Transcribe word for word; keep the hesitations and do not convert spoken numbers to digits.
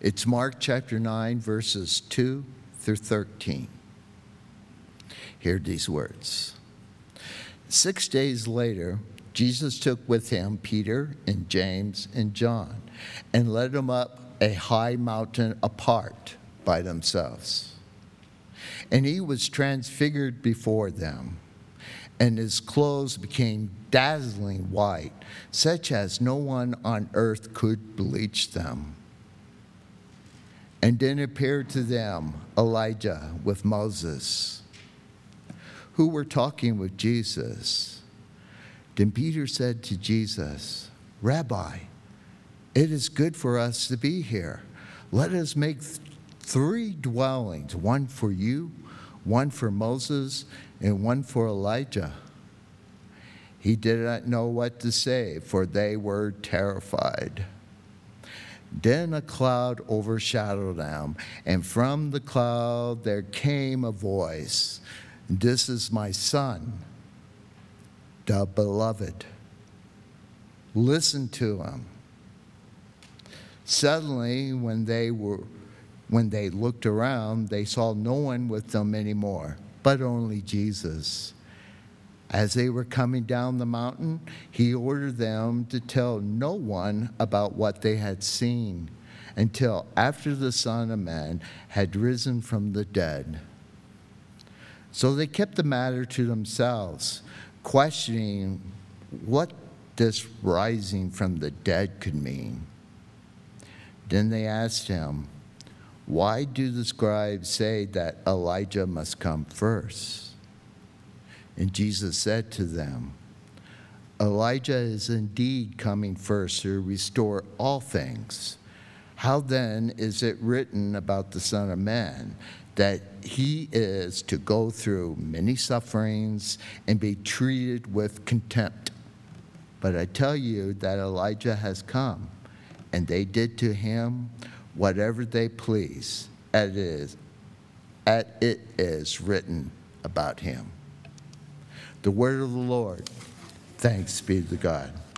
It's Mark chapter nine, verses two through thirteen. Hear these words. Six days later, Jesus took with him Peter and James and John and led them up a high mountain apart by themselves. And he was transfigured before them, and his clothes became dazzling white, such as no one on earth could bleach them. And then appeared to them Elijah with Moses, who were talking with Jesus. Then Peter said to Jesus, "Rabbi, it is good for us to be here. Let us make th- three dwellings, one for you, one for Moses, and one for Elijah." He did not know what to say, for they were terrified. Then a cloud overshadowed them, and from the cloud there came a voice, "This is my son, the beloved. Listen to him." Suddenly, when they were, when they looked around, they saw no one with them anymore, but only Jesus. As they were coming down the mountain, he ordered them to tell no one about what they had seen until after the Son of Man had risen from the dead. So they kept the matter to themselves, questioning what this rising from the dead could mean. Then they asked him, "Why do the scribes say that Elijah must come first?" And Jesus said to them, "Elijah is indeed coming first to restore all things. How then is it written about the Son of Man that he is to go through many sufferings and be treated with contempt? But I tell you that Elijah has come, and they did to him whatever they pleased, as it is, as it is written about him." The word of the Lord. Thanks be to God.